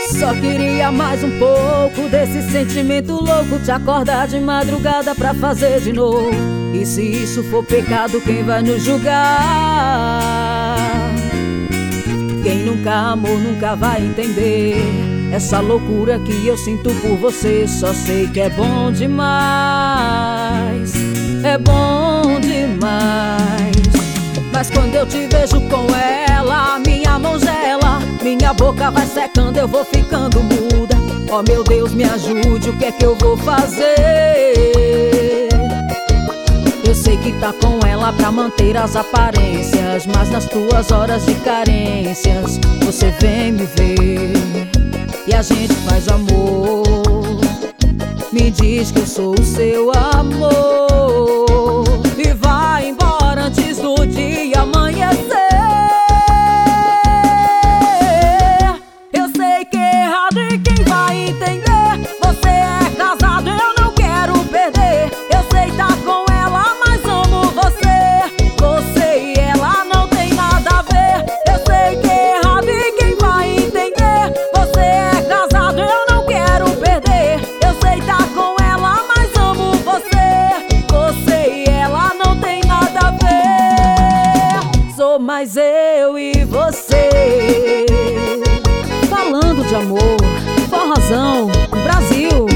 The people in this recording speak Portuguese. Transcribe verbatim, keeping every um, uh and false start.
Só queria mais um pouco desse sentimento louco, te acordar de madrugada pra fazer de novo. E se isso for pecado, quem vai nos julgar? Quem nunca amou nunca vai entender essa loucura que eu sinto por você. Só sei que é bom demais, é bom demais. Mas quando eu te vejo com ela, minha mão gela, minha boca vai secando, eu vou ficando muda. Oh meu Deus, me ajude, o que é que eu vou fazer? Eu sei que tá com ela pra manter as aparências, mas nas tuas horas de carências você vem me ver e a gente faz amor. Me diz que eu sou o seu amor e vai embora antes do dia amanhecer. Eu sei que é errado e quem vai entender? Você é casado, eu não quero perder. Eu sei tá com ela, mas amo você. Você e ela não tem nada a ver. Eu sei que é errado e quem vai entender? Você é casado, eu não quero perder. Eu sei tá com ela, mas amo você. Você e ela não tem nada a ver. Sou mais eu e você. Falando de amor, forrozão, Brasil.